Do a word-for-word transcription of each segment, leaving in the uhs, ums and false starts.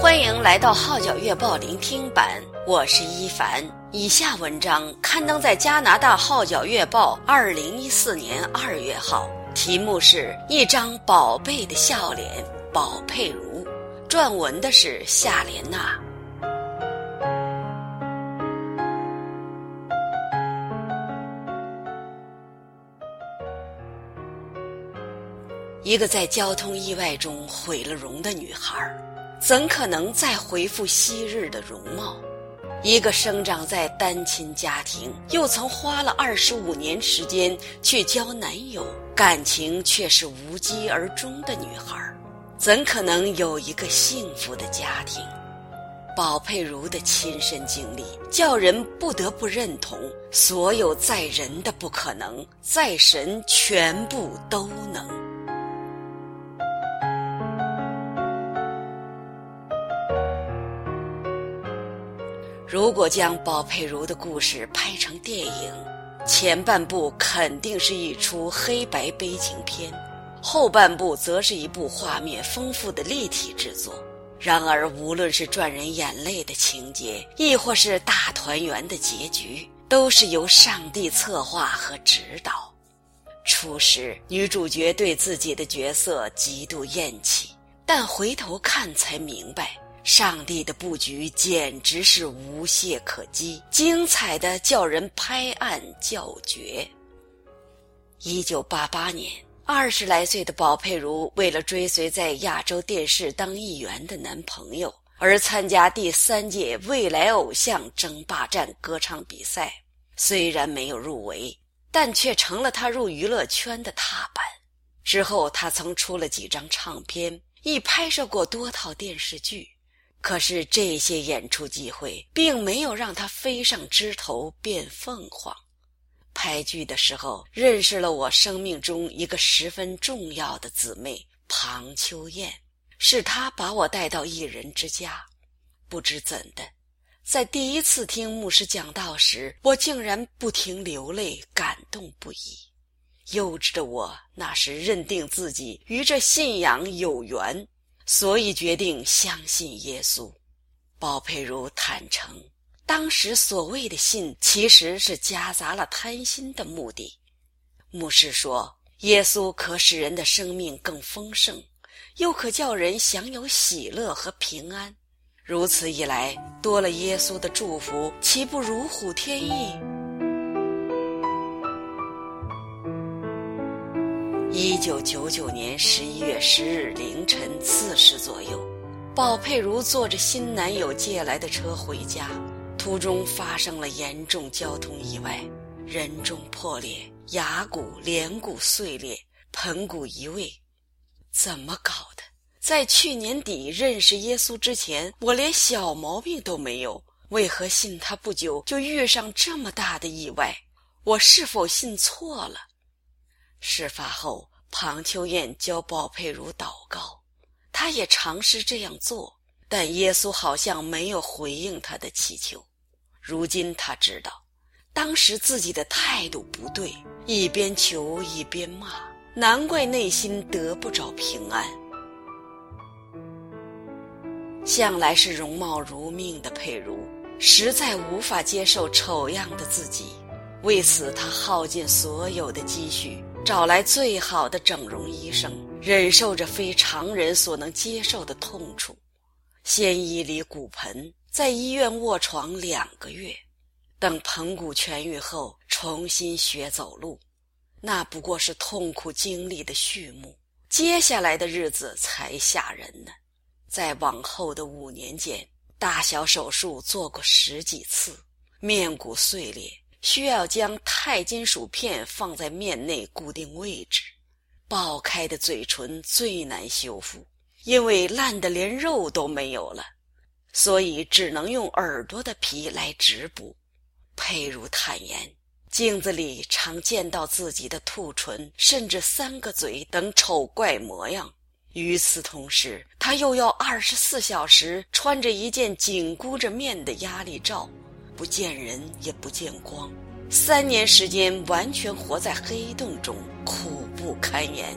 欢迎来到号角月报聆听版，我是一凡。以下文章刊登在加拿大号角月报二零一四年二月号，题目是一张宝贝的笑脸，宝佩如。撰文的是夏莲娜。一个在交通意外中毁了容的女孩，怎可能再恢复昔日的容貌？一个生长在单亲家庭，又曾花了二十五年时间去交男友，感情却是无疾而终的女孩，怎可能有一个幸福的家庭？宝佩如的亲身经历，叫人不得不认同，所有在人的不可能，在神全部都能。如果将宝佩如的故事拍成电影，前半部肯定是一出黑白悲情片，后半部则是一部画面丰富的立体制作。然而无论是赚人眼泪的情节，亦或是大团圆的结局，都是由上帝策划和指导。初时女主角对自己的角色极度厌弃，但回头看才明白，上帝的布局简直是无懈可击，精彩的叫人拍案叫绝。一九八八年，二十来岁的宝佩如为了追随在亚洲电视当议员的男朋友，而参加第三届未来偶像争霸战歌唱比赛，虽然没有入围，但却成了他入娱乐圈的踏板。之后他曾出了几张唱片，亦拍摄过多套电视剧。可是这些演出机会并没有让他飞上枝头变凤凰。拍剧的时候认识了我生命中一个十分重要的姊妹庞秋燕，是她把我带到艺人之家。不知怎的，在第一次听牧师讲道时，我竟然不停流泪，感动不已。幼稚的我那时认定自己与这信仰有缘，所以决定相信耶稣。宝佩如坦诚，当时所谓的信其实是夹杂了贪心的目的。牧师说，耶稣可使人的生命更丰盛，又可叫人享有喜乐和平安。如此一来，多了耶稣的祝福，岂不如虎添翼？一九九九年十一月十日凌晨四时左右，宝佩如坐着新男友借来的车回家，途中发生了严重交通意外，人中破裂，牙骨、脸骨碎裂，盆骨移位。怎么搞的？在去年底认识耶稣之前，我连小毛病都没有，为何信他不久就遇上这么大的意外？我是否信错了？事发后，庞秋燕教宝佩如祷告，她也尝试这样做，但耶稣好像没有回应她的祈求。如今她知道，当时自己的态度不对，一边求一边骂，难怪内心得不着平安。向来是容貌如命的佩如，实在无法接受丑样的自己，为此她耗尽所有的积蓄，找来最好的整容医生，忍受着非常人所能接受的痛楚。先移离骨盆，在医院卧床两个月，等盆骨痊愈后重新学走路。那不过是痛苦经历的序幕，接下来的日子才吓人呢。在往后的五年间，大小手术做过十几次，面骨碎裂，需要将钛金属片放在面内固定位置。爆开的嘴唇最难修复，因为烂得连肉都没有了，所以只能用耳朵的皮来植补。佩如坦言，镜子里常见到自己的兔唇甚至三个嘴等丑怪模样。与此同时，他又要二十四小时穿着一件紧箍着面的压力罩，不见人也不见光，三年时间完全活在黑洞中，苦不堪言。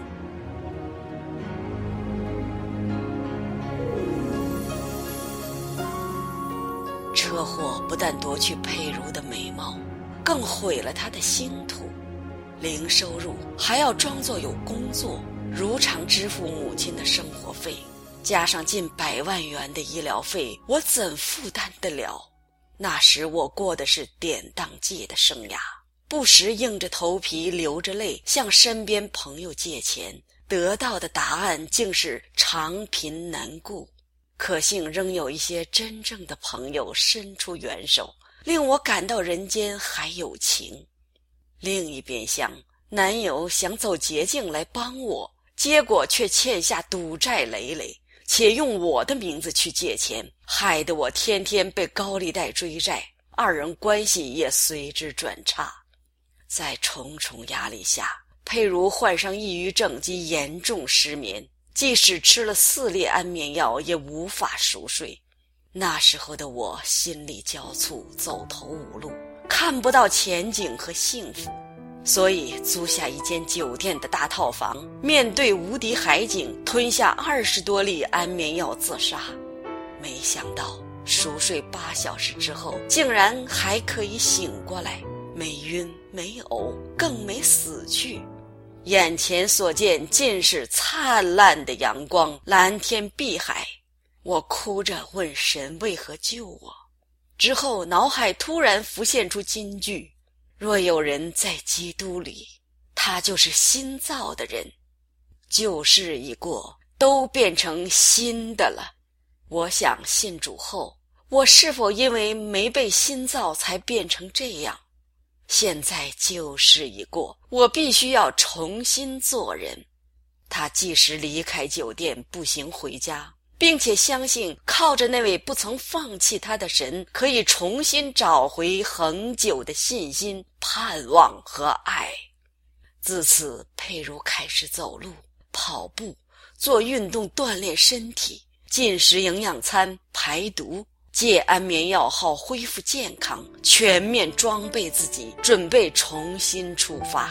车祸不但夺去佩如的美貌，更毁了她的星途。零收入还要装作有工作，如常支付母亲的生活费，加上近百万元的医疗费，我怎负担得了？那时我过的是典当界的生涯，不时硬着头皮流着泪向身边朋友借钱，得到的答案竟是长贫难顾。可幸仍有一些真正的朋友伸出援手，令我感到人间还有情。另一边厢，男友想走捷径来帮我，结果却欠下赌债累累，且用我的名字去借钱，害得我天天被高利贷追债，二人关系也随之转差。在重重压力下，佩如患上抑郁症及严重失眠，即使吃了四粒安眠药也无法熟睡。那时候的我心力交瘁，走投无路，看不到前景和幸福，所以租下一间酒店的大套房，面对无敌海景，吞下二十多粒安眠药自杀。没想到熟睡八小时之后，竟然还可以醒过来，没晕没呕，更没死去。眼前所见尽是灿烂的阳光，蓝天碧海。我哭着问神为何救我，之后脑海突然浮现出金句：若有人在基督里，他就是新造的人，旧事已过，都变成新的了。我想信主后，我是否因为没被新造才变成这样？现在旧事已过，我必须要重新做人。他即时离开酒店，步行回家，并且相信靠着那位不曾放弃他的神，可以重新找回恒久的信心、盼望和爱。自此，佩如开始走路、跑步，做运动锻炼身体，进食营养餐，排毒，戒安眠药后恢复健康，全面装备自己，准备重新出发。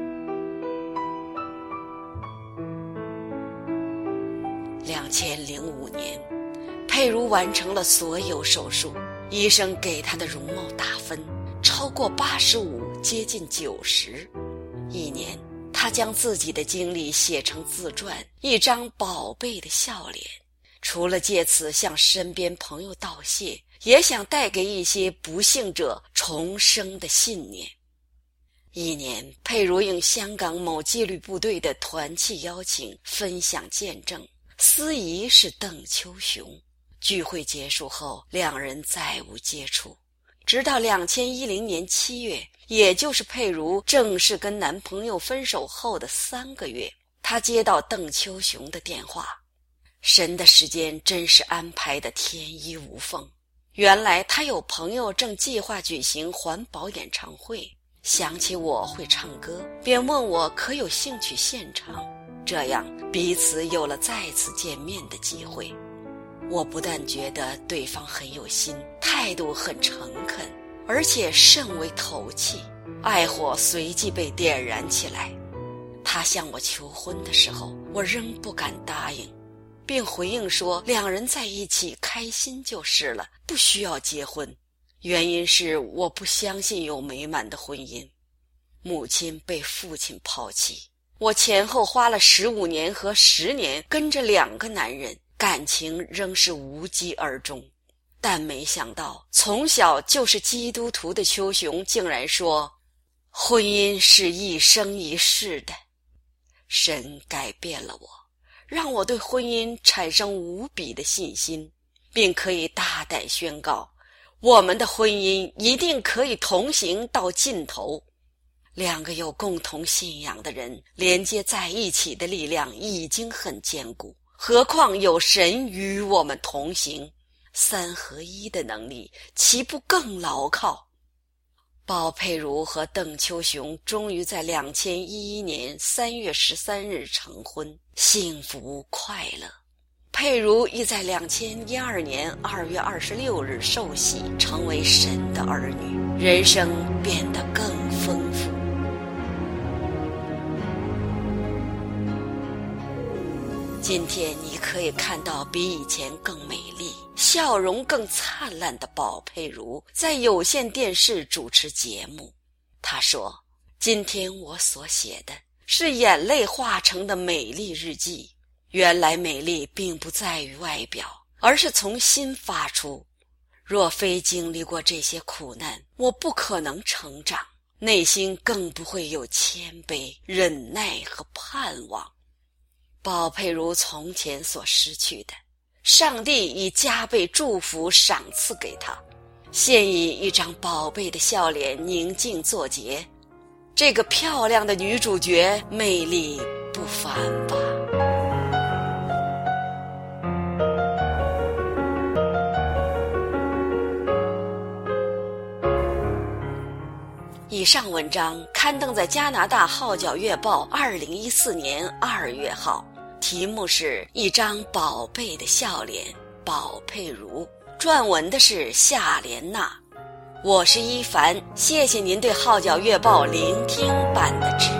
两千零五年，佩如完成了所有手术，医生给她的容貌打分超过八十五，接近九十。一年，她将自己的经历写成自传，一张宝贝的笑脸。除了借此向身边朋友道谢，也想带给一些不幸者重生的信念。一年，佩如应香港某纪律部队的团契邀请，分享见证。司仪是邓秋雄。聚会结束后，两人再无接触。直到二零一零年七月，也就是佩如正式跟男朋友分手后的三个月，她接到邓秋雄的电话。神的时间真是安排的天衣无缝。原来他有朋友正计划举行环保演唱会，想起我会唱歌，便问我可有兴趣现场，这样彼此有了再次见面的机会。我不但觉得对方很有心，态度很诚恳，而且甚为投契，爱火随即被点燃起来。他向我求婚的时候，我仍不敢答应，并回应说两人在一起开心就是了，不需要结婚。原因是我不相信有美满的婚姻。母亲被父亲抛弃，我前后花了十五年和十年跟着两个男人，感情仍是无疾而终。但没想到从小就是基督徒的秋雄竟然说，婚姻是一生一世的。神改变了我，让我对婚姻产生无比的信心，并可以大胆宣告，我们的婚姻一定可以同行到尽头。两个有共同信仰的人连接在一起的力量已经很坚固，何况有神与我们同行，三合一的能力岂不更牢靠？鲍佩如和邓秋雄终于在二零一一年三月十三日成婚，幸福快乐。佩如亦在二零一二年二月二十六日受洗，成为神的儿女，人生变得更丰富。 今天你可以看到比以前更美丽、笑容更灿烂的宝佩如在有线电视主持节目。她说，今天我所写的是眼泪化成的美丽日记，原来美丽并不在于外表，而是从心发出。若非经历过这些苦难，我不可能成长，内心更不会有谦卑、忍耐和盼望。宝佩如从前所失去的，上帝以加倍祝福赏赐给她，现以一张宝贝的笑脸宁静作结。这个漂亮的女主角魅力不凡吧。以上文章刊登在加拿大号角月报二零一四年二月号，题目是一张宝贝的笑脸，宝佩如，撰文的是夏莲娜。我是一凡，谢谢您对号角月报聆听版的支持。